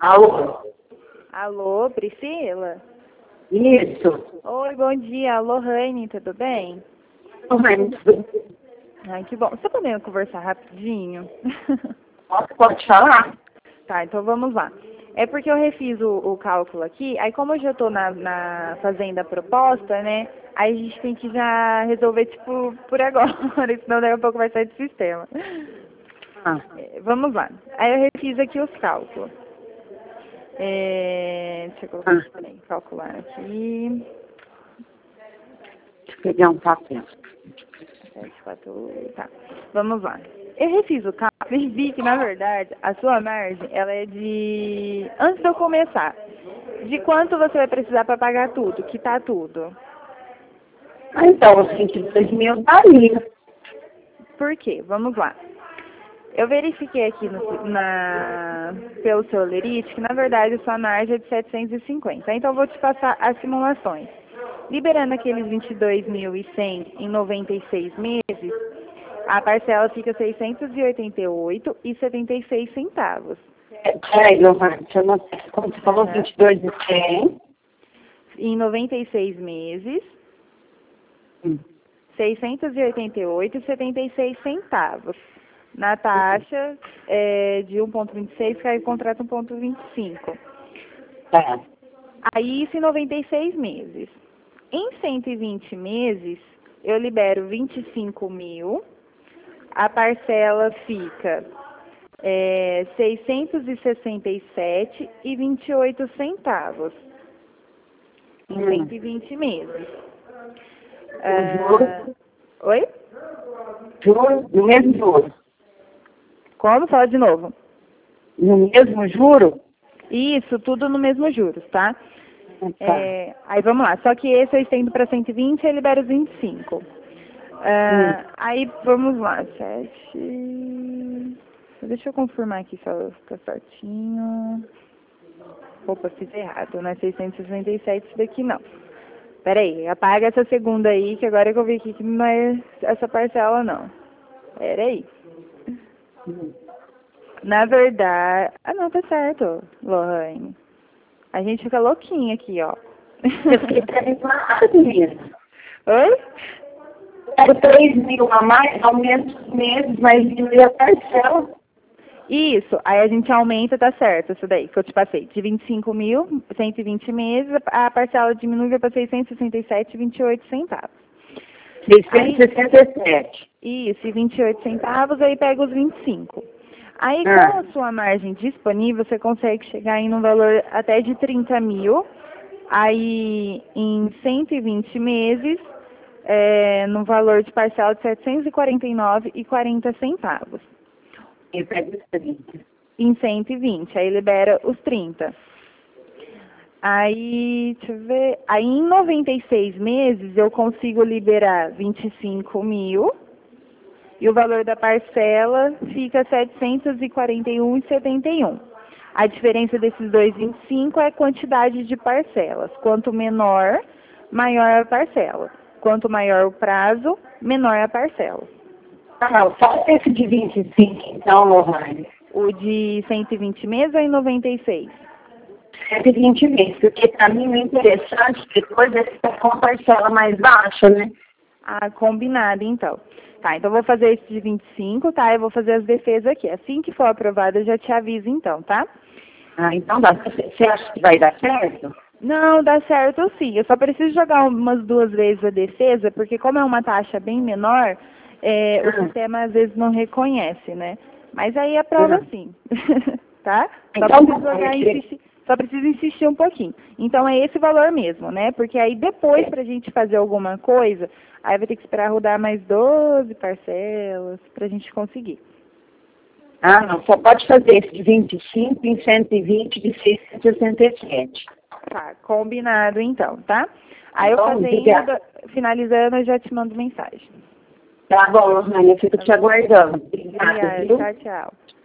Alô? Alô, Priscila? Isso. Oi, bom dia. Alô, Rani, tudo bem? Ai, que bom. Você podendo conversar rapidinho? Pode falar? Tá, então vamos lá. É porque eu refiz o cálculo aqui, aí como eu já tô na fazenda proposta, né? Aí a gente tem que já resolver, tipo, por agora, senão daqui a pouco vai sair do sistema. Vamos lá. Aí eu refiz aqui os cálculos. Deixa eu colocar, peraí, calcular aqui. Deixa eu pegar um papel. 7, 4, tá. Vamos lá. Eu refiz o cálculo e vi que, na verdade, a sua margem, ela é de... Antes de eu começar, de quanto você vai precisar para pagar tudo, quitar tudo? Então, os 22 mil daria. Por quê? Vamos lá. Eu verifiquei aqui pelo seu lerite que, na verdade, a sua margem é de 750. Então, eu vou te passar as simulações. Liberando aqueles 22.100 em 96 meses, a parcela fica R$ 688,76. Peraí, Lohane, eu não sei como você falou, 22 e 100. Em 96 meses, R$ 688,76. Na taxa de 1,26, cai o contrato 1,25. Tá. Aí, isso em 96 meses. Em 120 meses, eu libero 25 mil, a parcela fica 667,28 em 120 meses. Oi? Juro, no mesmo juro. Como? Fala de novo. No mesmo juro? Isso, tudo no mesmo juros, tá? Tá. Aí vamos lá, só que esse eu estendo para 120 e eu libero os 25. Aí vamos lá, 7. Deixa eu confirmar aqui se ela fica certinho. Opa, fiz errado, não é 667 isso daqui não. Pera aí, apaga essa segunda aí, que agora que eu vi aqui que não é essa parcela não. Pera aí. Na verdade... Ah, não, tá certo, Lohane. A gente fica louquinha aqui, ó. Eu fiquei desanimada mesmo. Oi? Quero 3 mil a mais, aumento os meses, mas diminui a parcela. Isso, aí a gente aumenta, tá certo, isso daí que eu te passei. De 25 mil, 120 meses, a parcela diminui para 667,28. 667. Isso, e 28 centavos, aí pega os 25. Aí, com a sua margem disponível, você consegue chegar em um valor até de 30 mil, aí em 120 meses, no valor de parcela de 749,40. Eu pego os 30. Em 120, aí libera os 30. Aí, deixa eu ver, aí em 96 meses eu consigo liberar 25 mil e o valor da parcela fica 741,71. A diferença desses dois 25 é a quantidade de parcelas. Quanto menor, maior a parcela. Quanto maior o prazo, menor a parcela. Não, só esse de 25, então, Lohane. O de 120 meses ou em 96? 120 meses, porque para mim o interessante depois é ficar com a parcela mais baixa, né? Ah, combinado, então. Tá, então eu vou fazer esse de 25, tá? Eu vou fazer as defesas aqui. Assim que for aprovado, eu já te aviso, então, tá? Ah, então dá. Você acha que vai dar certo? Não, dá certo sim. Eu só preciso jogar umas 2 vezes a defesa, porque como é uma taxa bem menor, o sistema às vezes não reconhece, né? Mas aí aprova sim, tá? Só Então, preciso só preciso insistir um pouquinho. Então é esse valor mesmo, né? Porque aí depois pra gente fazer alguma coisa, aí vai ter que esperar rodar mais 12 parcelas pra gente conseguir. Ah, não, só pode fazer esse de 25 em 120 de 667. Tá, combinado então, tá? Aí eu Bom, finalizando, eu já te mando mensagem. Tá bom, Rani, eu fico te aguardando. Obrigada, Obrigada, viu? tchau, tchau.